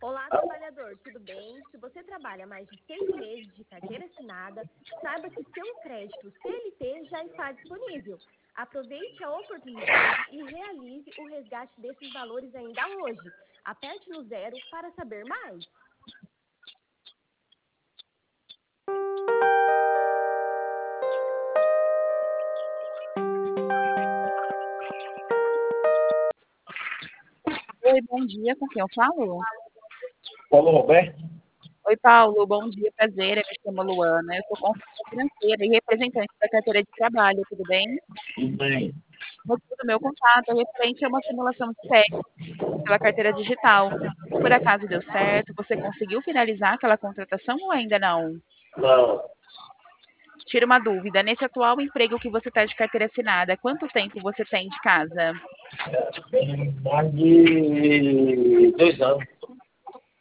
Olá, trabalhador, tudo bem? Se você trabalha mais de 6 meses de carteira assinada, saiba que seu crédito CLT já está disponível. Aproveite a oportunidade e realize o resgate desses valores ainda hoje. Aperte no 0 para saber mais. Oi, bom dia, com quem eu falo? Paulo Roberto? Oi, Paulo, bom dia, prazer, eu me chamo Luana, eu sou consultora financeira e representante da carteira de trabalho, tudo bem? Tudo bem. O motivo do meu contato é referente a uma simulação de teste pela carteira digital. Por acaso deu certo? Você conseguiu finalizar aquela contratação ou ainda não? Não, Tira uma dúvida, nesse atual emprego que você está de carteira assinada, quanto tempo você tem de casa? tem mais de 2 anos.